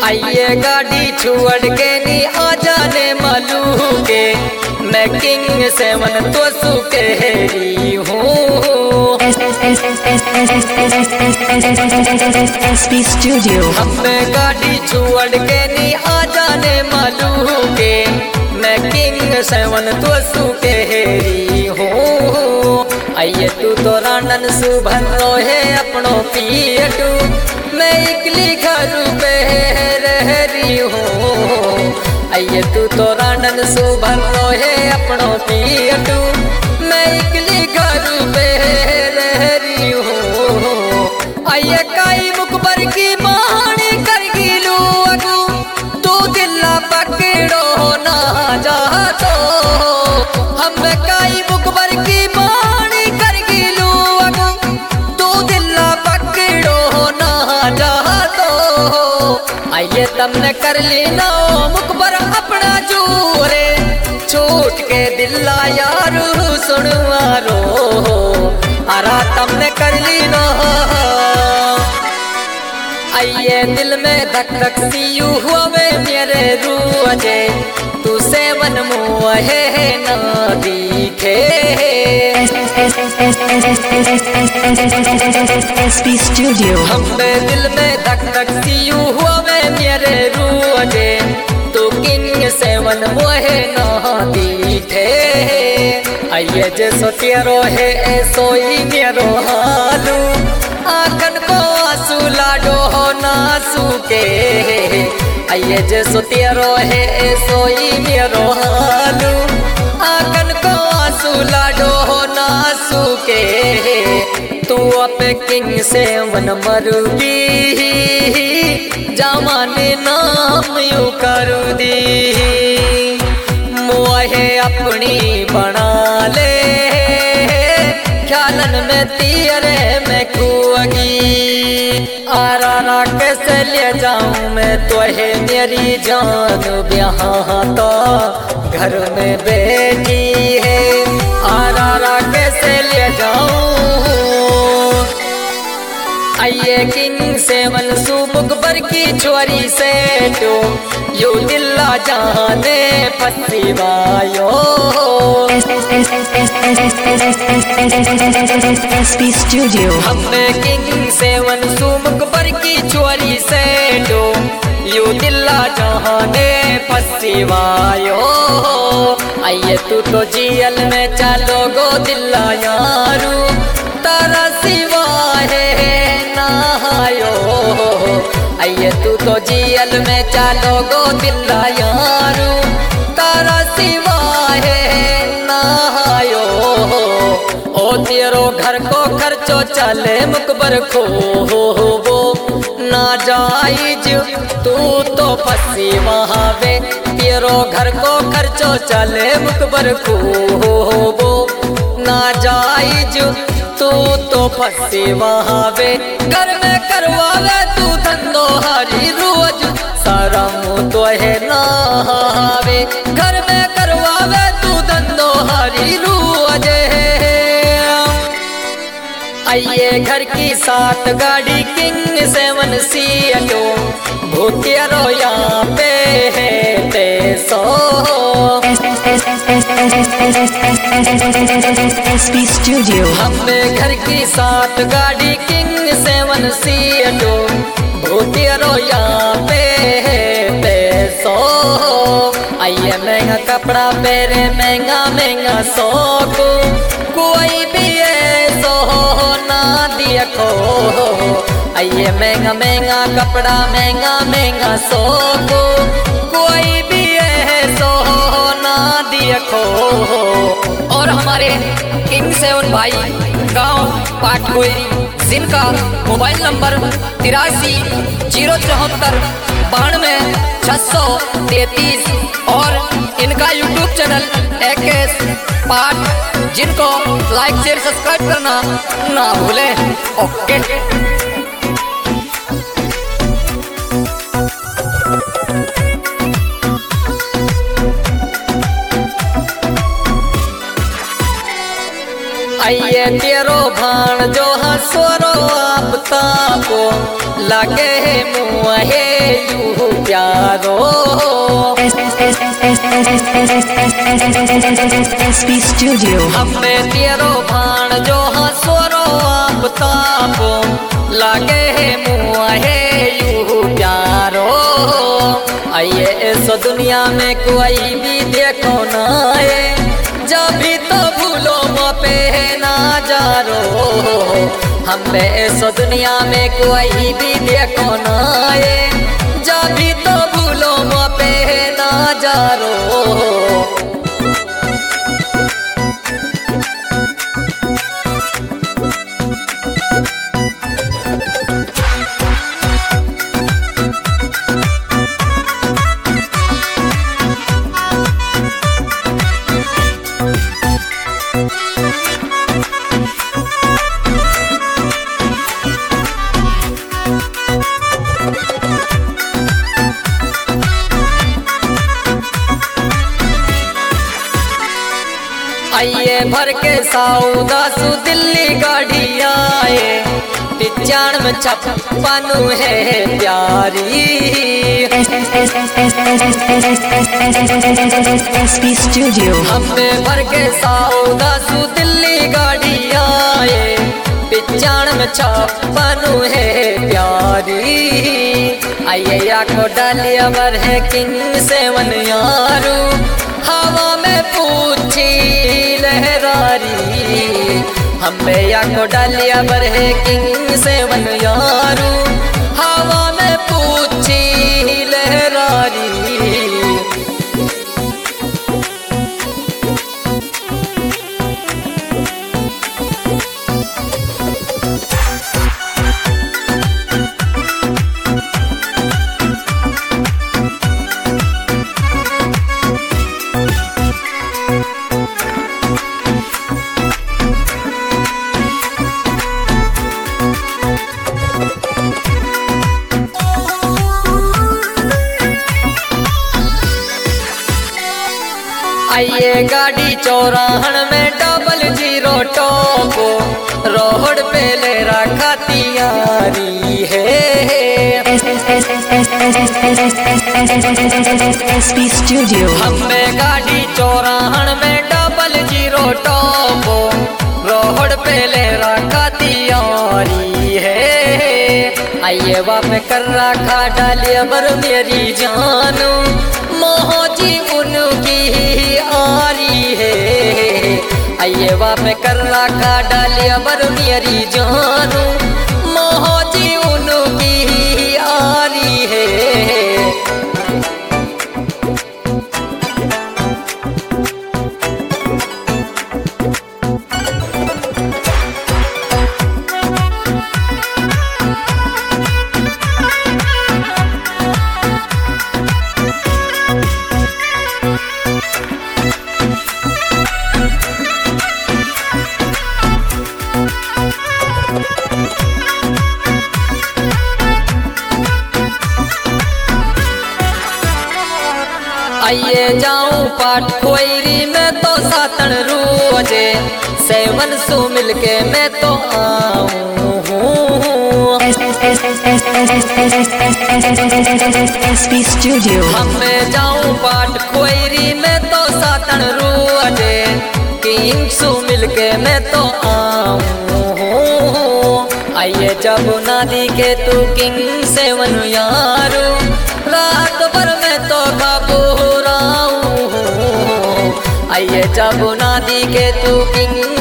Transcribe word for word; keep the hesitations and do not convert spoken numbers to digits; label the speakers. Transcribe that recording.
Speaker 1: आइए गाड़ी छोड़ के नी आ जाने मालू के मैं किंग सेवन तो सुकेरी हूँ।
Speaker 2: एसपी स्टूडियो
Speaker 1: हमें गाड़ी छोड़ के नी आ जाने मालू के मैं किंग सेवन तो सुकेरी हूँ। आइए तू तो रानन सुभन रोहे अपनों पियटू मैं इकली घर पे रह रही हूँ। आइए तू तो रानन सुभन रोहे अपनों पियटू मैं इकली घर पे रह रही हूँ। आइए काई मुकबर की बाणी कर गिलू अगू तू दिल्ला पकड़ो ना जा तो हम काई मुकबर की बाणी कर गिलू अगू तू दिल्ला पकड़ो ना जा तो। आइए तमने कर ली ना मुकबर अपना जोरे छूट के दिल्ला यारू सुनवारो आरा तमने कर ली ना। आइए दिल में धक धक सियू हुए मेरे रूजे तू सेवन मुहे ना दिखे।
Speaker 2: एसपी स्टूडियो
Speaker 1: हमें दिल में धक धक सियू हुए मेरे रूजे तू किंग सेवन मुहे ना दिखे। आइए जैसो तेरो है ऐसो ही मेरो हालू आखन को आंसू लाडो हो ना सूके। आइए जैसो तेरो है ऐसो ही मेरो हालू आखन को आंसू लाडो हो ना सूके। तू अपे किंग सेवन मरुदी जमाने नाम यू कर दी मोहे अपनी बना ले ख्यालन में तेरे में कुआगी आरा रा कैसे ले जाऊं मैं तोहे मेरी जान ब्याह तो घर में बेटी है आरा रा कैसे ले जाऊं। आइए किंग सेवन सुबुकबर की छोरी से तो यू दिल्ला जाने पसीवायो।
Speaker 2: एसपी स्टूडियो
Speaker 1: हमें किंग सेवन सुबुकबर की छोरी से तो यू दिल्ला जाने पसीवायो। आइए तू तो जियल में चलो गो दिल्ला यारू तारा सिवा है नहायो। आइए तू तो जियल में चलो गो दिल्ला यारू तारा सिवा है नहायो। ओ तेरो घर को खर्चो चले मुकबर खो वो ना जायज तू तो फंसी वहाँ वे तेरो घर को खर्चो चले मुकबर खो वो ना जायज तू तो फंसी वहाँ वे घर में करवावे तू धंधो हरी रोज शरम तो है नावे घर में करवावे तू धंधो हरी रोज। आइए घर की साथ गाड़ी किंग सेवन सीएटो भूतियारो यहाँ पे है तेसो।
Speaker 2: एसपी स्टूडियो
Speaker 1: हमें घर की साथ गाड़ी किंग सेवन सीएटो भूतियारो यहाँ पे है तेसो। आइए महंगा कपड़ा पहरे महंगा महंगा सोको कोई भी ऐसो ना देखो। आइए महंगा महंगा कपड़ा महंगा महंगा सोको कोई भी ऐसो ना देखो। और हमारे किंग सेवन भाई गांव पाटकोयरी जिनका मोबाइल नंबर तिरासी जीरो चौहत्तर बानवे छः सौ तैतीस और इनका यूट्यूब चैनल एक एस पाठ जिनको लाइक शेयर सब्सक्राइब करना ना भूलें। ओके आइए तेरो भाण जो हसरो आपतापो लगे मुहे यू प्यारो
Speaker 2: S P Studio.
Speaker 1: हमें तेरो भाण जो हसोरो आपतापो लगे मुहे यू प्यारो। आइए इस दुनिया में कोई भी देखो ना जब भी तो भूलो पे ना जारो। हमें इस दुनिया में कोई भी देखो ना जब भी तो भूलो पे ना जारो। आइए भर के सौदा सु दिल्ली गाड़ी आए पिचान में छप्पनु है प्यारी।
Speaker 2: S P Studio.
Speaker 1: हमें भर के सौदा सु दिल्ली गाड़ी आए पिचान में छप्पनु है प्यारी। आइए आखो डालिया बर है किंग सेवन यारू हवा में पूछी लहरारी। हमें या को डालिया बर है किंग सेवन यारू हवा में पूछी लहरारी। आइए गाड़ी चौराहन में डबल जीरो टॉपो रोड पे ले रखा तियारी है।
Speaker 2: S P Studio.
Speaker 1: हमें गाड़ी चौराहन में डबल जीरो टॉपो रोड पे ले रखा तियारी है। आइए बाप कर रखा डालिया बर मेरी जानू मोहजी उनकी आरी है। आइए बाप कर रखा डालिया बर मेरी जानू मोहजी उनकी आरी है। आइए जाऊं पाठ खोईरी में तो सातन रोजे सेवन सु मिलके मैं तो आऊं।
Speaker 2: S P Studio.
Speaker 1: हमें जाऊं पाठ खोईरी में तो सातन रोजे किंग सु मिलके मैं तो आऊं। आइए जब नादी के तू किंग सेवन यारू रात भर में तो घबराऊं। आइए जब नादी के तू किंग